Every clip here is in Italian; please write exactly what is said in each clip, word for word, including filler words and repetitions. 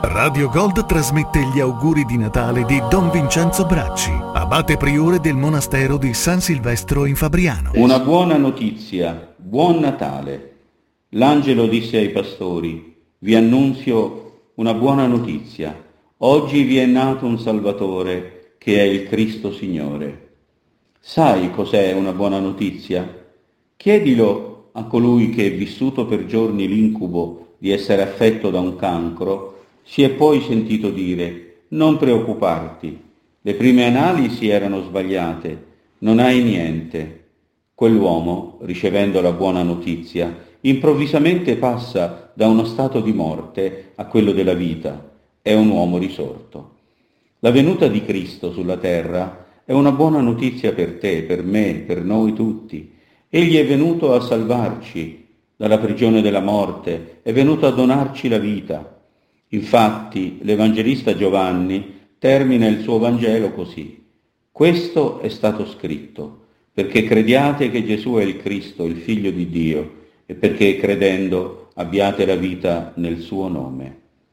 Radio Gold trasmette gli auguri di Natale di Don Vincenzo Bracci, abate priore del monastero di San Silvestro in Fabriano. Una buona notizia, buon Natale. L'angelo disse ai pastori: vi annunzio una buona notizia. Oggi vi è nato un Salvatore, che è il Cristo Signore. Sai cos'è una buona notizia? Chiedilo a colui che, vissuto per giorni l'incubo di essere affetto da un cancro, si è poi sentito dire: non preoccuparti, le prime analisi erano sbagliate, non hai niente. Quell'uomo, ricevendo la buona notizia, improvvisamente passa da uno stato di morte a quello della vita. È un uomo risorto. La venuta di Cristo sulla terra è una buona notizia per te, per me, per noi tutti. Egli è venuto a salvarci dalla prigione della morte, è venuto a donarci la vita. Infatti, l'Evangelista Giovanni termina il suo Vangelo così: questo è stato scritto perché crediate che Gesù è il Cristo, il Figlio di Dio, e perché credendo abbiate la vita nel suo nome.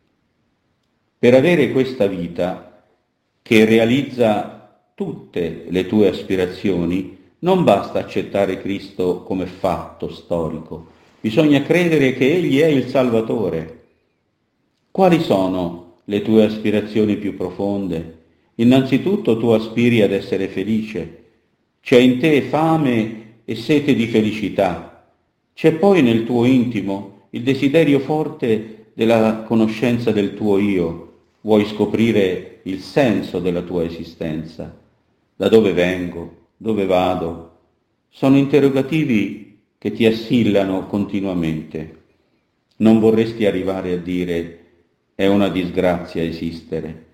Per avere questa vita, che realizza tutte le tue aspirazioni, non basta accettare Cristo come fatto storico, bisogna credere che Egli è il Salvatore. Quali sono le tue aspirazioni più profonde? Innanzitutto tu aspiri ad essere felice. C'è in te fame e sete di felicità. C'è poi nel tuo intimo il desiderio forte della conoscenza del tuo io. Vuoi scoprire il senso della tua esistenza. Da dove vengo? Dove vado? Sono interrogativi che ti assillano continuamente. Non vorresti arrivare a dire: è una disgrazia esistere.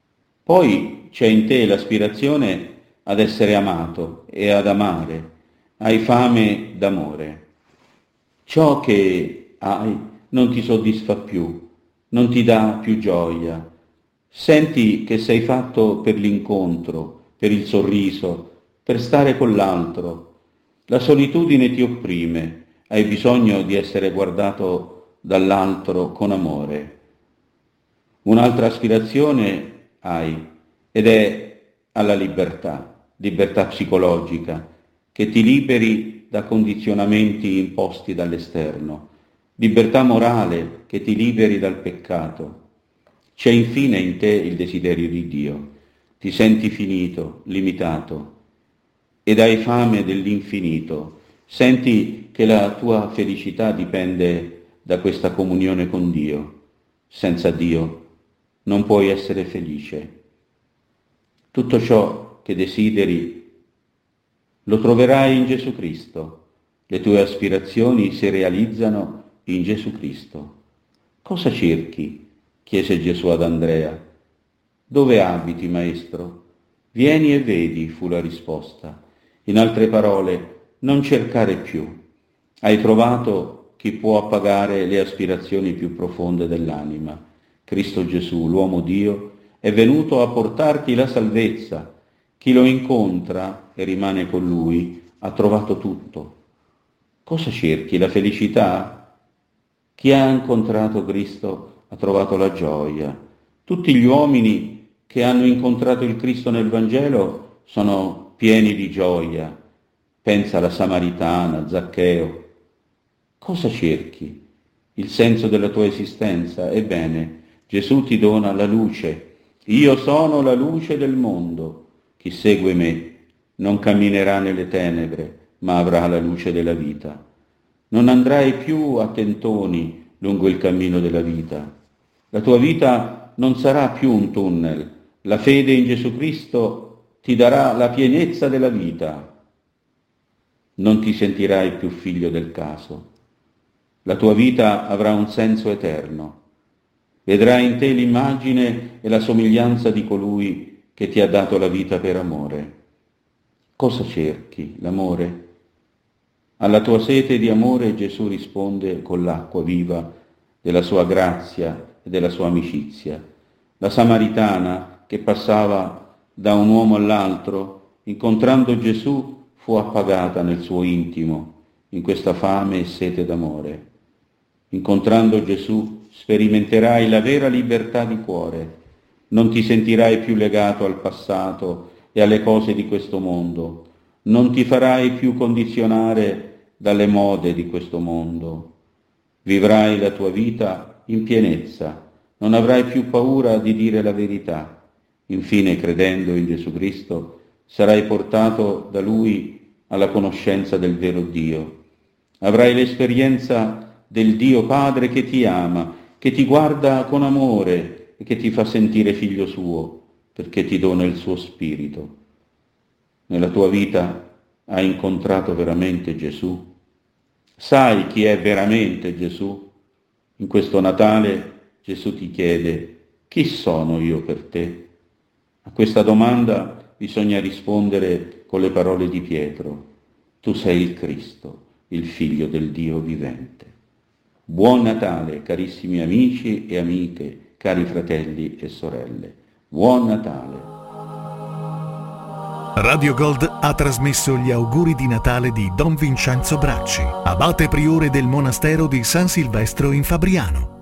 Poi c'è in te l'aspirazione ad essere amato e ad amare. Hai fame d'amore. Ciò che hai non ti soddisfa più, non ti dà più gioia. Senti che sei fatto per l'incontro, per il sorriso, per stare con l'altro. La solitudine ti opprime, hai bisogno di essere guardato dall'altro con amore. Un'altra aspirazione hai, ed è alla libertà, libertà psicologica, che ti liberi da condizionamenti imposti dall'esterno, libertà morale, che ti liberi dal peccato. C'è infine in te il desiderio di Dio, ti senti finito, limitato, ed hai fame dell'infinito, senti che la tua felicità dipende da questa comunione con Dio. Senza Dio non puoi essere felice. Tutto ciò che desideri lo troverai in Gesù Cristo. Le tue aspirazioni si realizzano in Gesù Cristo. Cosa cerchi? Chiese Gesù ad Andrea. Dove abiti, maestro? Vieni e vedi, fu la risposta. In altre parole, non cercare più. Hai trovato chi può appagare le aspirazioni più profonde dell'anima. Cristo Gesù, l'uomo Dio, è venuto a portarti la salvezza. Chi lo incontra e rimane con lui ha trovato tutto. Cosa cerchi? La felicità? Chi ha incontrato Cristo ha trovato la gioia. Tutti gli uomini che hanno incontrato il Cristo nel Vangelo sono pieni di gioia. Pensa alla Samaritana, Zaccheo. Cosa cerchi? Il senso della tua esistenza? Ebbene, Gesù ti dona la luce. Io sono la luce del mondo. Chi segue me non camminerà nelle tenebre, ma avrà la luce della vita. Non andrai più a tentoni lungo il cammino della vita. La tua vita non sarà più un tunnel. La fede in Gesù Cristo ti darà la pienezza della vita. Non ti sentirai più figlio del caso. La tua vita avrà un senso eterno. Vedrai in te l'immagine e la somiglianza di colui che ti ha dato la vita per amore. Cosa cerchi? L'amore? Alla tua sete di amore Gesù risponde con l'acqua viva della sua grazia e della sua amicizia. La Samaritana, che passava da un uomo all'altro, incontrando Gesù, fu appagata nel suo intimo, in questa fame e sete d'amore. Incontrando Gesù sperimenterai la vera libertà di cuore. Non ti sentirai più legato al passato e alle cose di questo mondo. Non ti farai più condizionare dalle mode di questo mondo. Vivrai la tua vita in pienezza. Non avrai più paura di dire la verità. Infine, credendo in Gesù Cristo, sarai portato da Lui alla conoscenza del vero Dio. Avrai l'esperienza del Dio Padre che ti ama, che ti guarda con amore e che ti fa sentire figlio suo, perché ti dona il suo spirito. Nella tua vita hai incontrato veramente Gesù? Sai chi è veramente Gesù? In questo Natale Gesù ti chiede: chi sono io per te? A questa domanda bisogna rispondere con le parole di Pietro: tu sei il Cristo, il Figlio del Dio vivente. Buon Natale, carissimi amici e amiche, cari fratelli e sorelle. Buon Natale. Radio Gold ha trasmesso gli auguri di Natale di Don Vincenzo Bracci, abate priore del monastero di San Silvestro in Fabriano.